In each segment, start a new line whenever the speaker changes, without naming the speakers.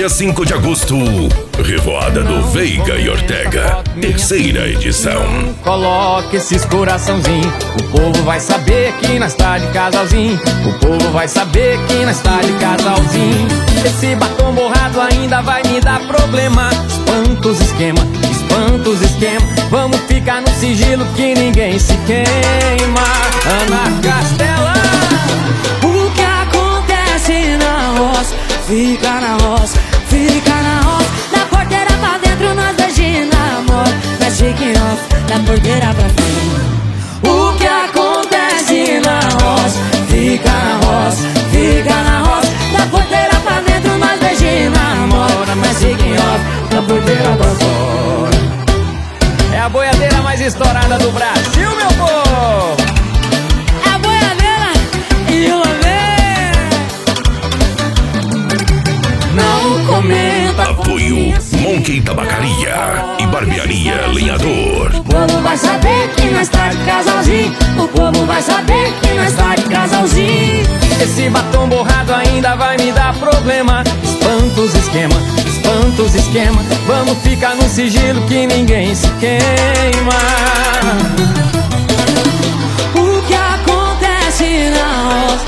dia 5 de agosto, Revoada do Veiga e Ortega, terceira edição.
Coloque esses coraçãozinhos, o povo vai saber que nós tá de casalzinho. O povo vai saber que nós tá de casalzinho. Esse batom borrado ainda vai me dar problema. Espanta os esquema, espanta os esquema. Vamos ficar no sigilo que ninguém se queima. Ana Castela.
O que acontece na roça, fica na roça, fica na roça. Da porteira pra dentro nós dois de namoro. Nós fica em off, da porteira pra fora. O que acontece na roça, fica na roça, fica na roça. Da porteira pra dentro nós dois de namoro. Nós fica em off, da porteira pra fora.
É a boiadeira mais estourada do Brasil, meu povo.
É a boiadeira e o lamê. Não comenta.
Apoio Monkey Tabacaria e Barbearia Lenhador.
O povo vai saber que nós tá de casalzinho. O povo vai saber que nós tá de casalzinho.
Esse batom borrado ainda vai me dar problema. Espanta os esquema, espanta os esquema. Vamos ficar no sigilo que ninguém se queima.
O que acontece na roça,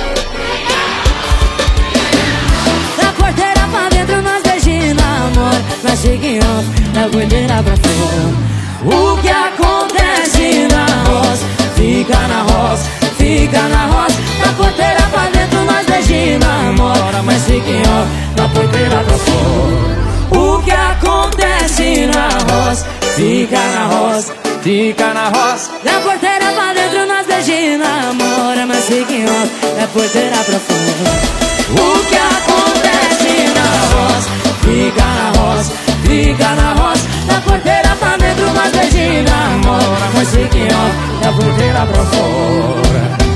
da porteira pra dentro nós dois de namoro. Nós fica em off, da porteira pra fora. O que acontece na roça, fica na roça, fica na roça. Da porteira pra dentro nós dois de namoro. Mas fica em off, da porteira pra fora. O que acontece na roça, fica na roça,
Fica na roça.
da porteira pra dentro nós dois de namoro. Mas fica em off, da porteira pra fora. O que acontece na roça, fica na roça, fica na roça. Da porteira pra dentro nós dois de namoro. Mas fica em off, da porteira pra fora.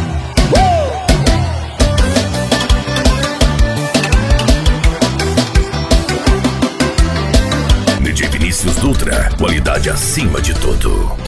DJ Vinícius Dutra, qualidade acima de tudo.